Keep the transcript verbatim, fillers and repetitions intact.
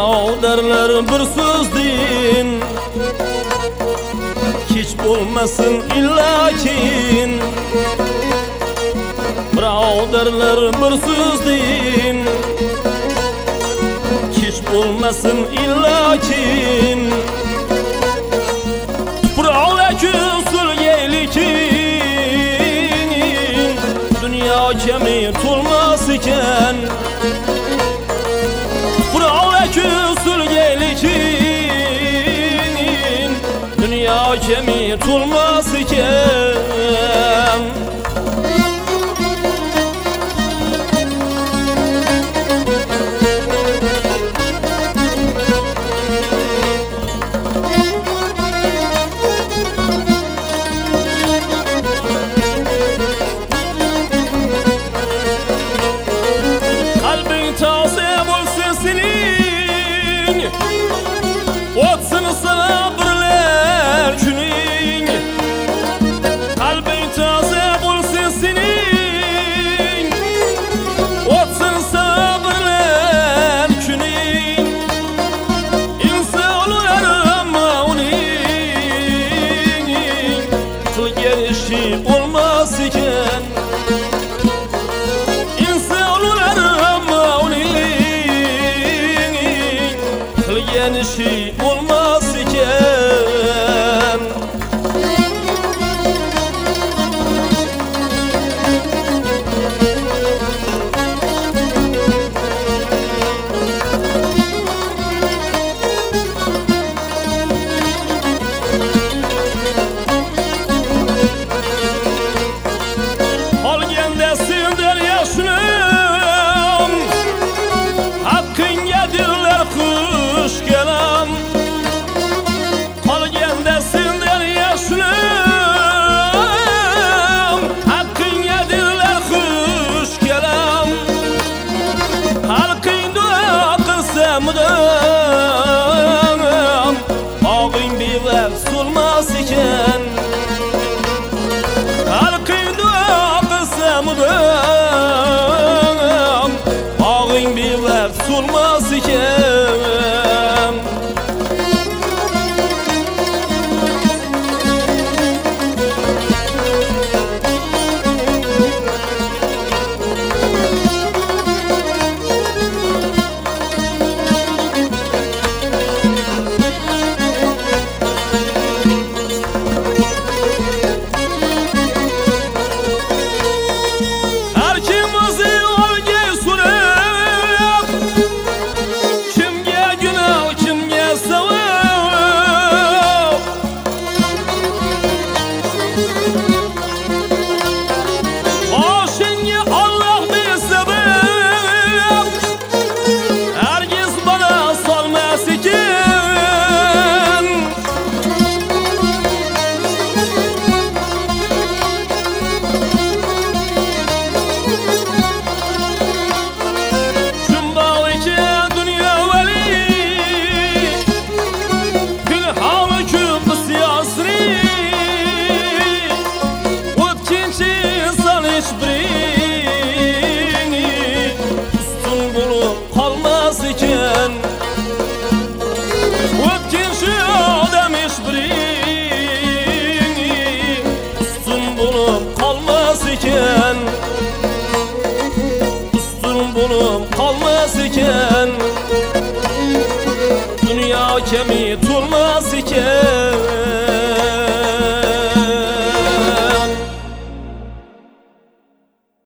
Birodarlar bir so'z deyin, kech bo'lmasin illakin. Birodarlar bir so'z deyin, kech bo'lmasin illakin. Tuproqdagi sulgaylikin, dunyo kami to'lmas ekan. Tuproqdagi sulgaylikin, dunyo kami to'lmas ekan. O'tsin sabırlar kuning, qalbing toza bo'lsin sening. O'tsin sabırlar kuning, insonlar hamma uning qilgan ishi bo'lmas ekan. Insonlar hamma uning qilgan ishi olmaz iken. Olganda senden yaşlım, hakkınga diller kuş kelam. Olganda senden yaşlım, hakkınga diller kuş kelam. Halkın dua qilsamdan, og'ing bevaf so'lmas ekan. Halkın dua qilsamdan, og'ing bevaf so'lmas ekan. Ustun bulup kalmaz iken, dünya kemi to'lmas ekan.